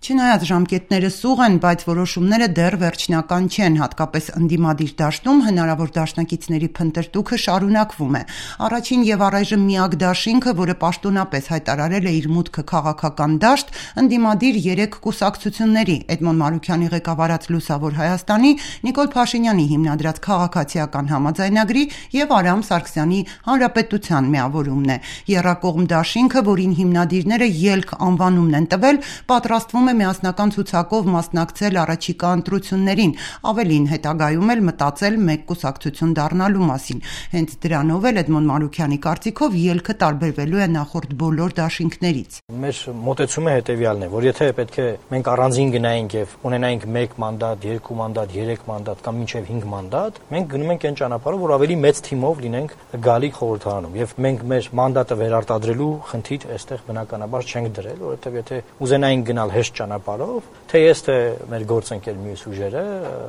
Չնայած ժամկետները սուղ են, բայց որոշումները դեռ վերջնական չեն, հատկապես ընդդիմադիր դաշտում հնարավոր դաշնակիցների փնտրտուքը շարունակվում է։ Առաջին եւ առայժմ միակ դաշինքը, որը պաշտոնապես հայտարարել է իր մուտքը քաղաքական դաշտ, ընդդիմադիր 3 կուսակցությունների՝ Էդմոն Մանուկյանի ղեկավարած Լուսավոր Հայաստանի, Նիկոլ Փաշինյանի հիմնադրած Քաղաքացիական համաձայնագրի եւ Արամ Սարգսյանի Հանրապետության միավորումն է։ Եռակողմ դաշինքը, որին հիմնադիրները ելք անվանումն են տվել, պատրաստվում է միասնական ցուցակով մասնակցել առաջիկա ընտրություններին, ավելին հետագայում էլ մտածել մեկ կուսակցություն դառնալու մասին։ Հենց դրանով էլ Էդմոն Մանուկյանի կարծիքով ելքը տարբերվելու է նախորդ բոլոր դաշինքներից։ Մեր մոտեցումը հետևյալն է, որ եթե պետք է մենք առանձին գնայինք եւ ունենայինք 1 մանդատ, 2 մանդատ, 3 մանդատ կամ մինչեւ 5 մանդատ, մենք գնում ենք այն ճանապարհով, որ ավելի մեծ թիմով լինենք գալի խորհրդարանում եւ մենք մեր մանդատը վերարտադրելու խնդիր այստեղ բնականաբար չենք դրել, որովհետեւ եթե ուզենայինք գնալ հեշտ ճանապարհով, թե ես թե մեր գործընկեր մյուս ուժերը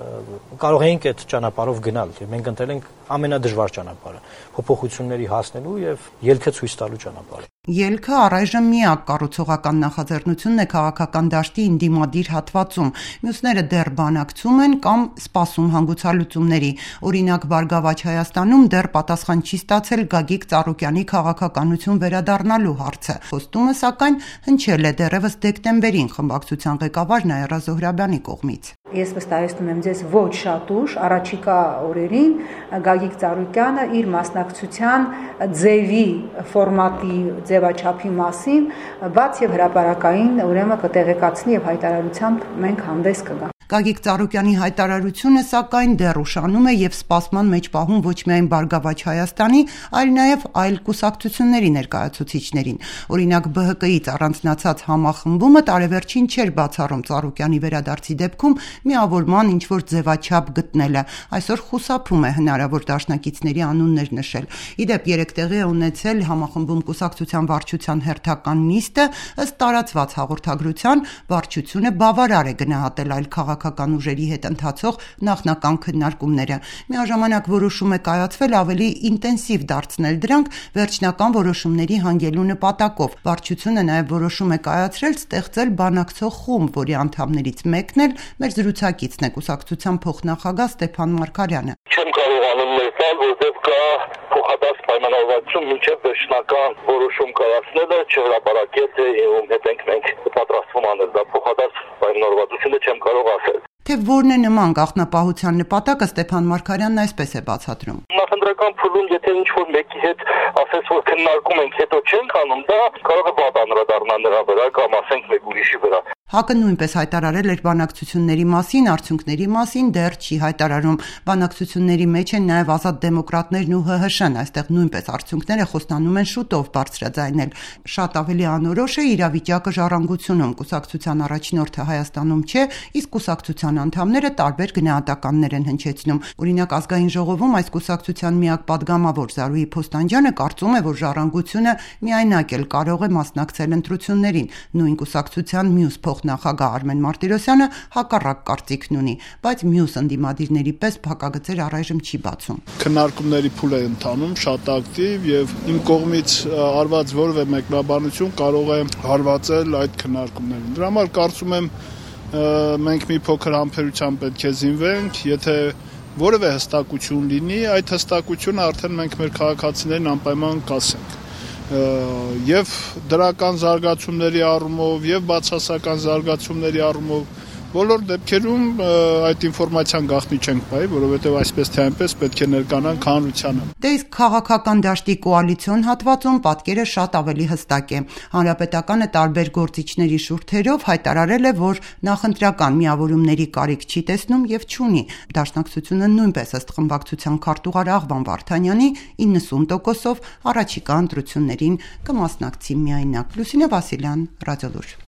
կարող էինք այդ ճանապարհով գնալ։ Մենք ընտրել ենք ամենադժվար ճանապարհը՝ փոփոխությունների հասնելու եւ ելքը ցույց տալու ճանապարհը։ Ելքը առայժմ միակ կառուցողական նախաձեռնությունն է քաղաքական դաշտի ընդդիմադիր հատվածում։ Մյուսները դեռ բանակցում են կամ սպասում հանգուցալուծումների։ Օրինակ, Բարգավաճ Հայաստանում դեռ պատասխան չի ստացել Գագիկ Ծառուկյանի քաղաքականություն վերադառնալու հարցը։ Խոստումը, սակայն, հնչել է դեռևս դեկտեմբերին խմբակցության ղեկավար Նաիրա Զոհրաբյանի կողմից։ Ես վստահեցնում եմ ձեզ ոչ շատ ուշ, առաջիկա օրերին Գագիկ Ծառուկյանը իր մասնակցության ձևի, ֆորմատի, ձևաչափի մասին բաց եւ հրապարակային ուրեմն կտեղեկացնի եւ հայտարարությամբ մենք հանդես կգանք։ Գագիկ Ծառուկյանի հայտարարությունը, սակայն, դեռ ուշանում է եւ սպասման մեջ պահում ոչ միայն Բարգավաճ Հայաստանի, այլ նաեւ այլ կուսակցությունների ներկայացուցիչներին։ Օրինակ, ԲՀԿ-ից առանձնացած համախմբումը տարեվերջին չէր բացառում Ծառուկյանի վերադարձի դեպքում միավորման ինչ-որ ձևաչափ գտնելը։ Այսօր խուսափում է հնարավոր դաշնակիցների անուններ նշել։ Իդեպ, 3 տեղի է ունեցել համախմբում կուսակցության վարչության հերթական նիստը, ըստ տարածված հաղորդագրության, վարչությունը բավարար է գնահատել այլ քաղաքական ուժերի հետ ընթացող նախնական քննարկումները։ Միաժամանակ որոշում է կայացվել ավելի ինտենսիվ դարձնել դրանք վերջնական որոշումների հանգելու նպատակով։ Վարչությունը նաև որոշում է կայացրել ստեղծել բանակցող խումբ, որի անդամներից մեկն էլ մեր զրուցակիցն է, կուսակցության փոխնախագահ Ստեփան Մարգարյանը։ Չեմ կարողանում ներկալ, որտեղ կա փոխադարձ պայմանավորվածություն մինչև վերջնական որոշում կայացնելը չհրապարակել, թե ում հետ ենք մենք պատրաստվում անել, դա փոխադարձ պայմանավորվածությունը չեմ կարող ասել։ Թե որն է նման գաղտնապահության նպատակը, Ստեփան Մարգարյանն այսպես է բացատրում։ Նախընտրական փուլում, եթե ինչ-որ մեկի հետ ասես, որ քննարկում ենք, հետո չենք անում, դա կարող է վատ անդրադառնալ նրա վրա կամ ասենք մեկ ուրիշի վրա։ ՀԱԿ-ը նույնպես հայտարարել էր բանակցությունների մասին, արդյունքների մասին դեռ չի հայտարարում։ Բանակցությունների մեջ են նաև Ազատ դեմոկրատներն ու ՀՀՇ-ն, այստեղ նույնպես արդյունքները խոստանում են շուտով բարձրաձայնել։ Շատ ավելի անորոշ է իրավիճակը Ժառանգությունում, կուսակցության առաջնորդը Հայաստանում չէ, իսկ կուսակցության անդամները տարբեր գնահատականներ են հնչեցնում։ Օրինակ, Ազգային ժողովում այս կուսակցության միակ պատգամավոր Զարուհի Փոստանջյանը կարծում է, որ Ժառանգությունը միայնակ էլ կարող է մասնակցել ընտրություններին։ Նույն կուսակցության մյուս նախագահ Արմեն Մարտիրոսյանը հակառակ կարծիքն ունի, բայց մյուս ընդդիմադիրների պես փակագծեր առայժմ չի բացում։ Քննարկումների փուլ է ընթանում, շատ ակտիվ եւ իմ կողմից արված որևէ մեկնաբանություն կարող է հարվածել այդ քննարկումներին։ Դրա համար կարծում եմ մենք մի փոքր համբերությամբ պետք է զինվենք, եթե որևէ հստակություն լինի, այդ հստակությունը արդեն մենք մեր քաղաքացիներին անպայման կասենք։ Եվ դրական զարգացումների առումով եւ բացասական զարգացումների առումով բոլոր դեպքերում այդ ինֆորմացիան գաղտնի չենք պահի, որովհետեւ այսպես թե այնպես պետք է ներկանանք հանրությանը։ Դե իսկ քաղաքական դաշտի կոալիցիոն հատվածում պատկերը շատ ավելի հստակ է։ Հանրապետականը տարբեր գործիչների շուրթերով հայտարարել է, որ նախընտրական միավորումների կարիք չի տեսնում եւ չունի։ Դաշնակցությունը նույնպես ըստ խմբակցության քարտուղար Աղվան Վարդանյանի 90%-ով առաջիկա ընտրություններին կմասնակցի միայնակ։ Լուսինե Վասիլյան, Ռադիոլուր։